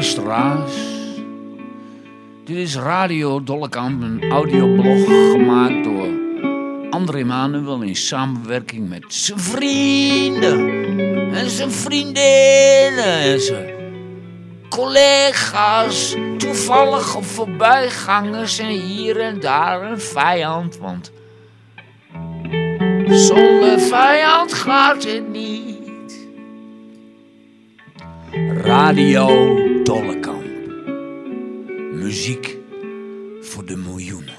luisteraars. Dit is Radio Dollekamp, een audioblog gemaakt door André Manuel in samenwerking met zijn vrienden en zijn vriendinnen en zijn collega's, toevallige voorbijgangers en hier en daar een vijand, want zonder vijand gaat het niet. Radio Dollekamp. Muziek voor de miljoenen.